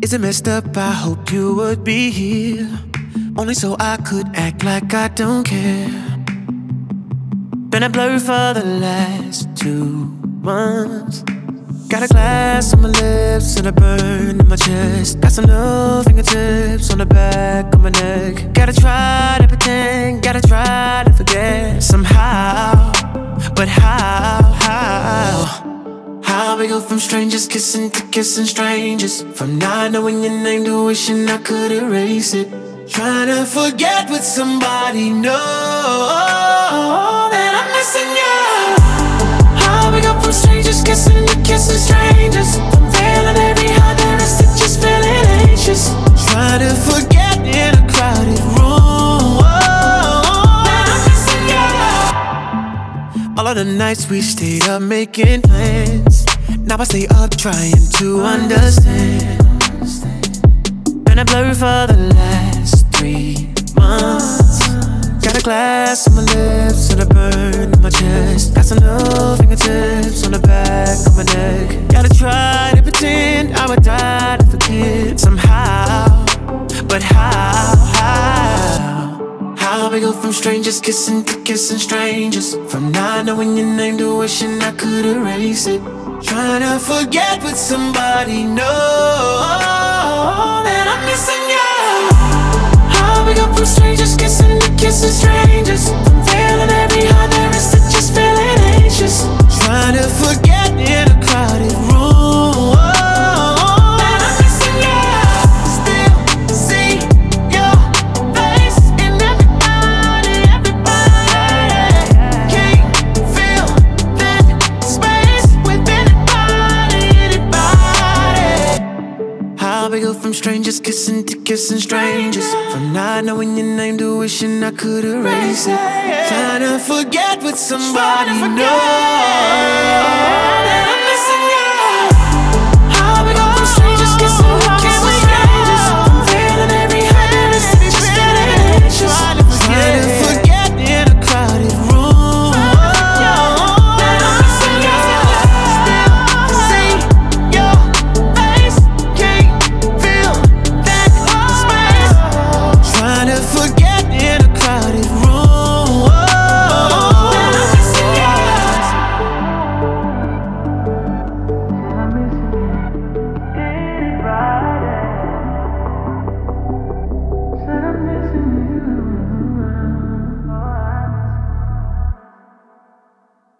Is it messed up? I hope you would be here, only so I could act like I don't care. Been a blur for the last 2 months. Got a glass on my lips and a burn in my chest. Got some new fingertips on the back of my neck. Gotta try to pretend, gotta try to forget somehow. But how we go from strangers kissing to kissing strangers, from not knowing your name to wishing I could erase it. Trying to forget what somebody knows that I'm missing you. How we go from strangers kissing to kissing strangers, from feeling every heart there is to just feeling anxious. Trying to forget in a crowded room that I'm missing you. All of the nights we stayed up making plans, now I stay up trying to understand. Been a blur for the last 3 months. Got a glass on my lips and a burn in my chest. Got some new fingertips on the back of my neck. Gotta try to pretend I would die to forget somehow. But how we go from strangers kissing to kissing strangers, from not knowing your name to wishing I could erase it. Trying to forget what somebody knows that I'm missing you. How we go from strangers kissing to kissing strangers, from feeling every heart there is to just feeling anxious. Trying to forget in a crowded room that I'm missing you. Still see your face in everybody. Can't feel that space with anybody. How we go from strangers kissing to kissing strangers, from not knowing your name to wishing I could erase it. Trying to forget what somebody knows.